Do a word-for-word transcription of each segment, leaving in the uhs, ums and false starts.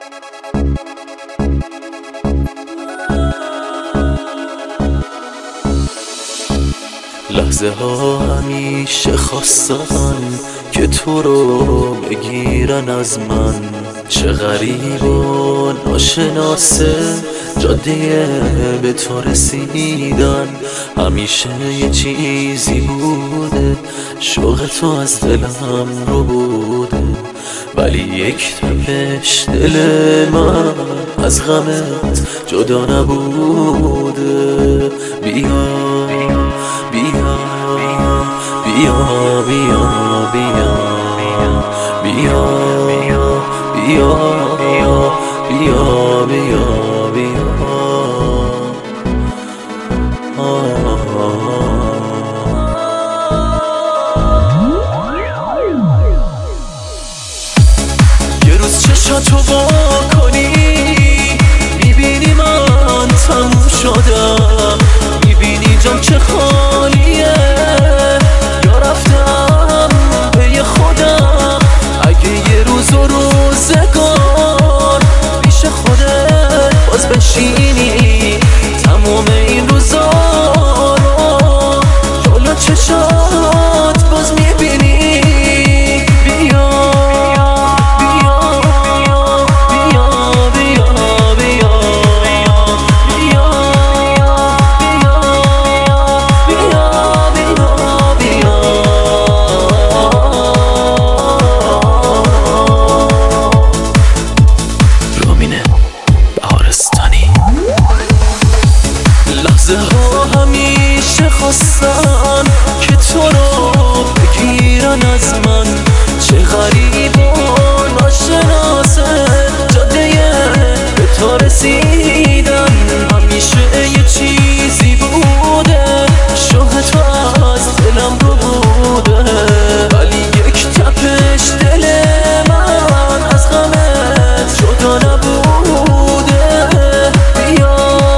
لحظه ها همیشه خواستن که تو رو بگیرن از من، چه غریب و ناشناسه جاده به تو رسیدن. همیشه یه چیزی بوده شوق تو از دلم رو بوده، ولی یک تپش دل من از غمت جدا نبوده. بیا بیا بیا بیا بیا بیا بیا بیا بیا بیا یه روز چشاتو وا کنی میبینی من تموم شدم، میبینی جام چه خالیه یا رفتم به خودم. اگه یه روز و روزگار پیش خودت باز بشینی تمام این روزا رو جلو چشات باز میبینی. بیا بیا بیا بیا بیا بیا لحظه ها همیشه خواستن که تو رو بگیرن از من، چه غریب و ناشناسه جاده به تو رسیدن. همیشه یه چیزی بوده شوق تو از دلم رو بوده، ولی یک تپش دل من از غمت جدا نبوده. بیا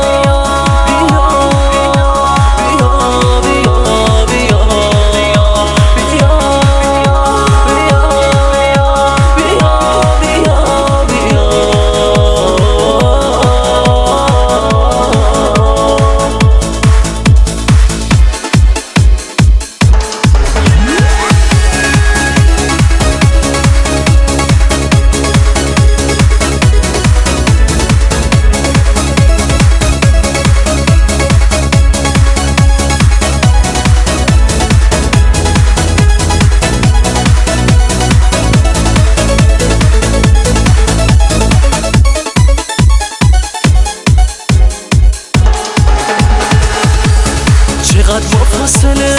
چقدر با فاصله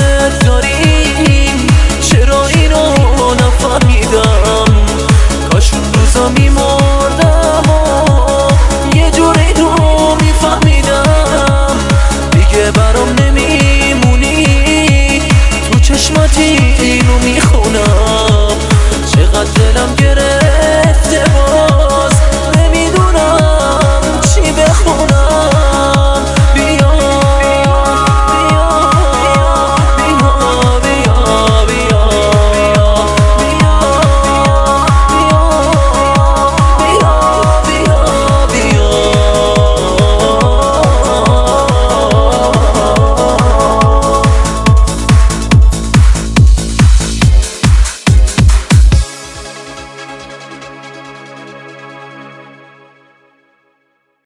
داریم، چرا اینو نفهمیدم. کاش اون روزا میمون